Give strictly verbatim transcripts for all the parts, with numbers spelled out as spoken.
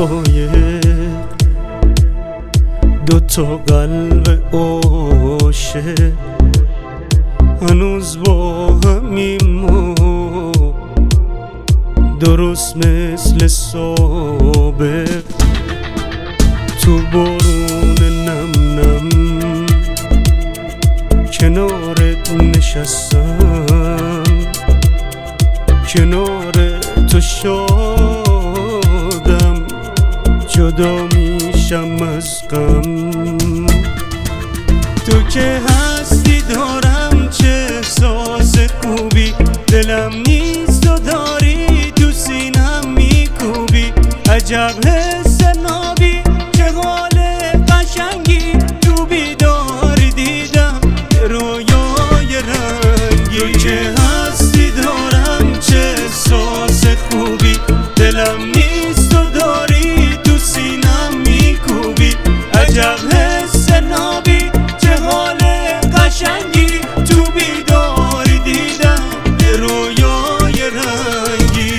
دقایق دوتا قلب عاشق هنوز با همیم ما، درست مثل سابق تو بارون نم نم کنارت نشستم، کنار تو شادم، جدا میشم از غم. تو که هستی دارم چه احساس خوبی، دلم نیست و داری تو سینم میکوبی، عجب حس نابی چه حال قشنگی، تو بیداری دیدم رویای رنگی. تو که هستی دارم چه احساس خوبی، دلم نیست و داری تو سینم میکوبی، عجب حس نابی چه حال قشنگی، تو بیداری دیدم رویای رنگی.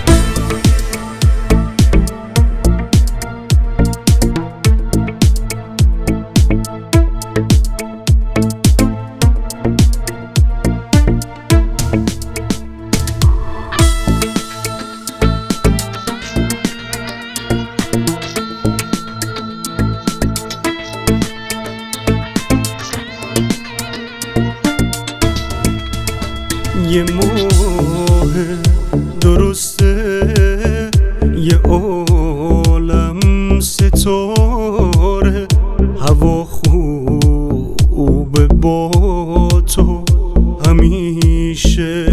یه ماه درسته یه عالم ستاره، هوا خوبه با تو همیشه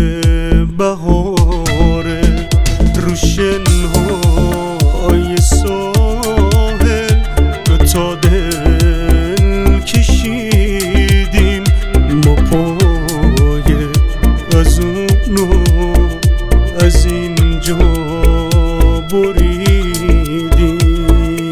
بهاره، رو شنهای ساحل دوتا دل کشیدیم، ما پای از اونو از اینجا بریدیم.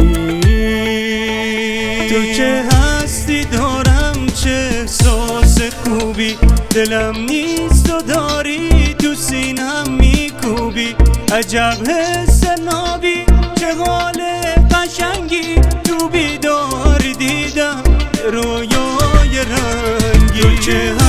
تو که هستی دارم چه احساس خوبی، دلم نیست و داری تو سینم میکوبی، عجب حس نابی چه حال قشنگی، تو بیداری دیدم رویای رنگی. تو که